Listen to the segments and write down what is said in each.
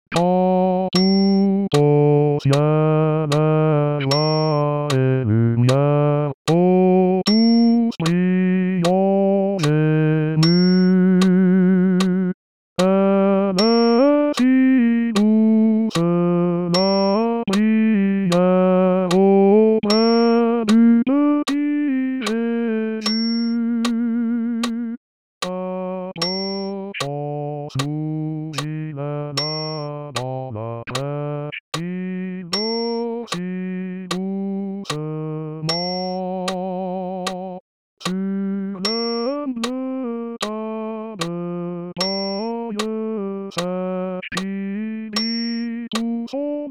Quand tout au ciel est joie et lumière, ô tous prions Jésus. Elle est si douce la prière auprès du petit Jésus. Approchons sous, il est là dans la crèche, il dort si doucement. Sur l'humble table paille sèche, il dit tout son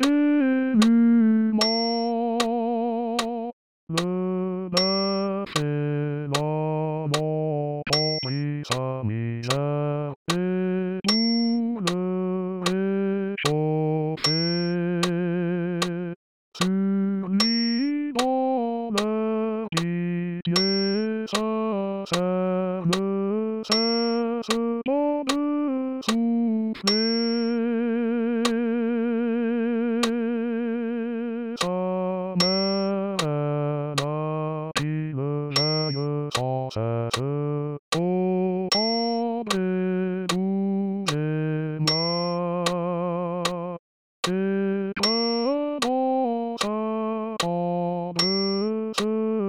dévouement. Le berger là-bas comprit sa misère, et pour le réchauffer, sur lui dans leur pitié sincère ne cesse pas de souffler. Sa mère, elle a pris le jeune sans cesse, ô André, moi et prenant sa tendresse,